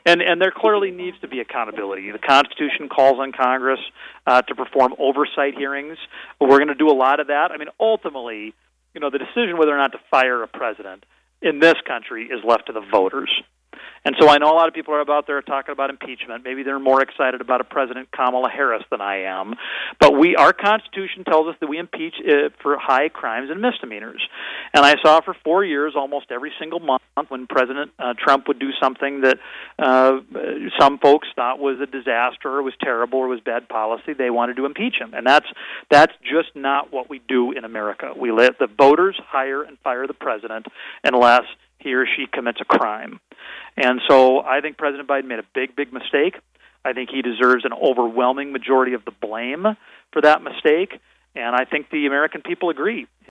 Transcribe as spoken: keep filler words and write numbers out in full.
And and there clearly needs to be accountability. The Constitution calls on Congress uh, to perform oversight hearings. We're going to do a lot of that. I mean, ultimately, you know, the decision whether or not to fire a president in this country is left to the voters. And so I know a lot of people are out there talking about impeachment. Maybe they're more excited about a President Kamala Harris than I am. But we, our Constitution tells us that we impeach uh, for high crimes and misdemeanors. And I saw for four years, almost every single month, when President uh, Trump would do something that uh, some folks thought was a disaster or was terrible or was bad policy, they wanted to impeach him. And that's that's just not what we do in America. We let the voters hire and fire the president unless he or she commits a crime. And so I think President Biden made a big, big mistake. I think he deserves an overwhelming majority of the blame for that mistake, and I think the American people agree.